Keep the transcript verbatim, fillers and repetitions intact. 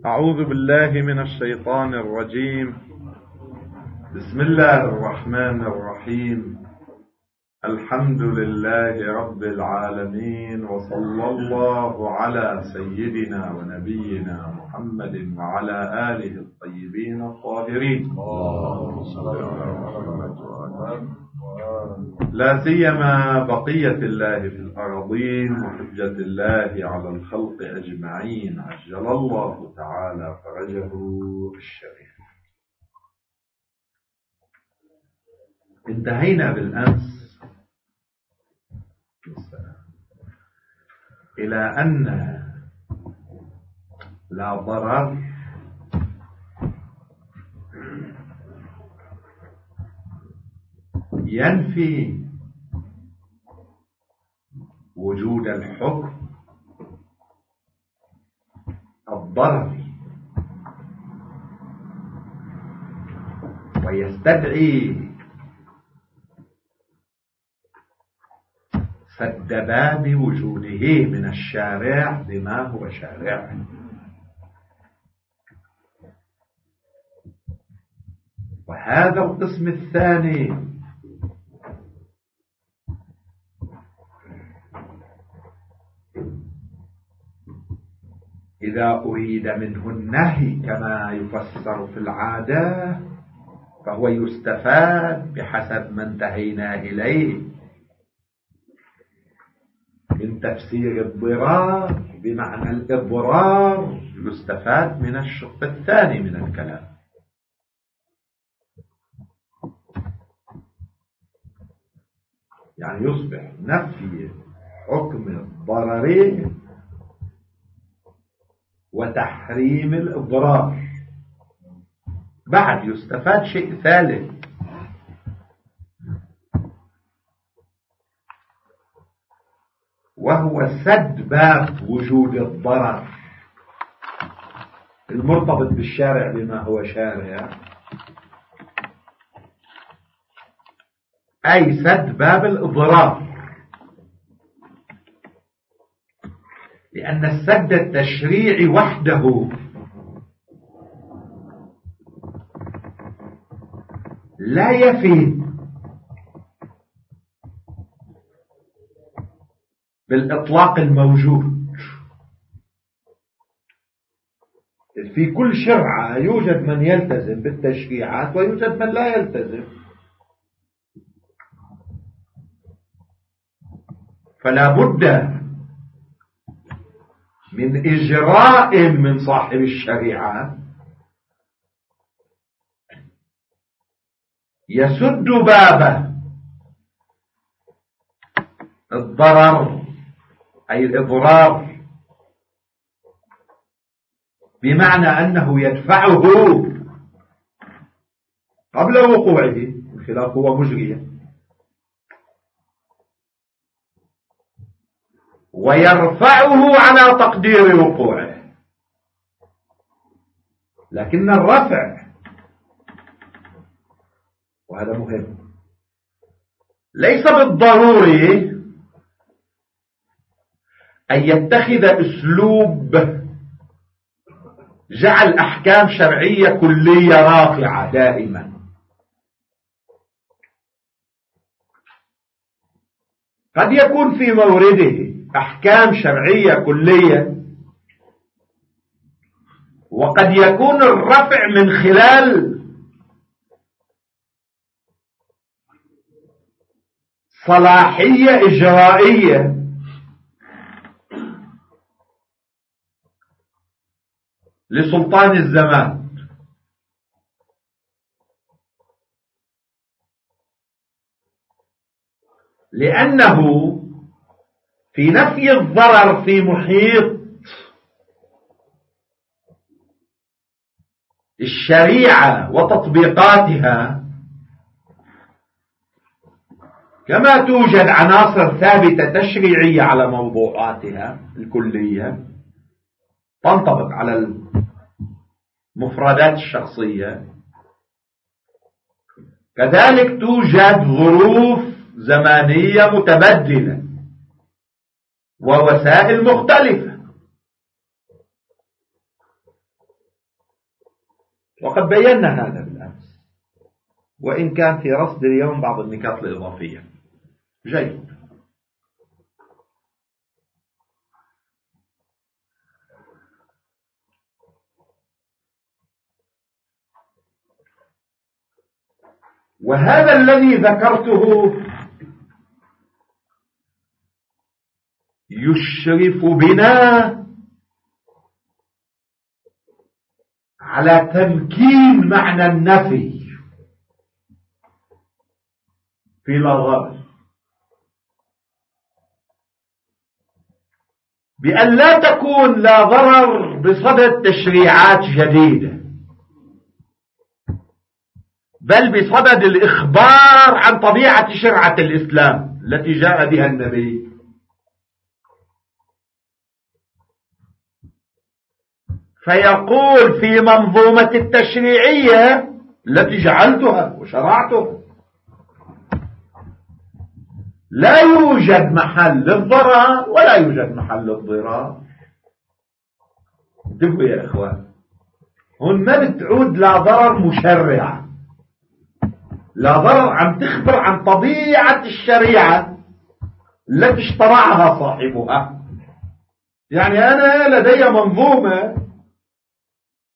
أعوذ بالله من الشيطان الرجيم. بسم الله الرحمن الرحيم. الحمد لله رب العالمين، وصلى الله على سيدنا ونبينا محمد وعلى آله الطيبين الطاهرين، لا سيما بقية الله في الأرضين وحجة الله على الخلق أجمعين، عجل الله تعالى فرجه الشريف. انتهينا بالأمس إلى أن لا ضرر ينفي وجود الحكم الضرري، ويستدعي سد باب وجوده من الشارع بما هو شارع. وهذا القسم الثاني إذا أريد منه النهي كما يفسر في العادة فهو يستفاد بحسب ما انتهينا إليه من تفسير الضرار بمعنى الإضرار، يستفاد من الشق الثاني من الكلام. يعني يصبح نفي حكم الضرر وتحريم الإضرار. بعد يستفاد شيء ثالث، وهو سد باب وجود الضرر المرتبط بالشارع بما هو شارع، أي سد باب الإضرار. لأن السد التشريعي وحده لا يفي بالإطلاق الموجود. في كل شرعة يوجد من يلتزم بالتشريعات ويوجد من لا يلتزم، فلا بد من إجراء من صاحب الشريعة يسد باب الضرر أي الإضرار، بمعنى أنه يدفعه قبل وقوعه، الخلاف هو مجرية، ويرفعه على تقدير وقوعه. لكن الرفع، وهذا مهم، ليس بالضروري أن يتخذ أسلوب جعل أحكام شرعية كلية رافعة دائما. قد يكون في مورده أحكام شرعية كلية، وقد يكون الرفع من خلال صلاحية إجرائية لسلطان الزمان. لأنه في نفي الضرر في محيط الشريعة وتطبيقاتها، كما توجد عناصر ثابتة تشريعية على موضوعاتها الكلية تنطبق على المفردات الشخصية، كذلك توجد ظروف زمانية متبدلة ووسائل مختلفة. وقد بينا هذا بالأمس، وإن كان في رصد اليوم بعض النكات الإضافية. جيد. وهذا الذي ذكرته يشرف بنا على تمكين معنى النفي في لا ضرر، بأن لا تكون لا ضرر بصدد تشريعات جديدة، بل بصدد الإخبار عن طبيعة شرعة الإسلام التي جاء بها النبي. فيقول في منظومة التشريعية التي جعلتها وشرعتها لا يوجد محل للضرر ولا يوجد محل للضرار. انتبهوا يا إخوان، هون ما بتعود لا ضرر مشرعة، لا ضرر عم تخبر عن طبيعة الشريعة التي اشترعها صاحبها. يعني أنا لدي منظومة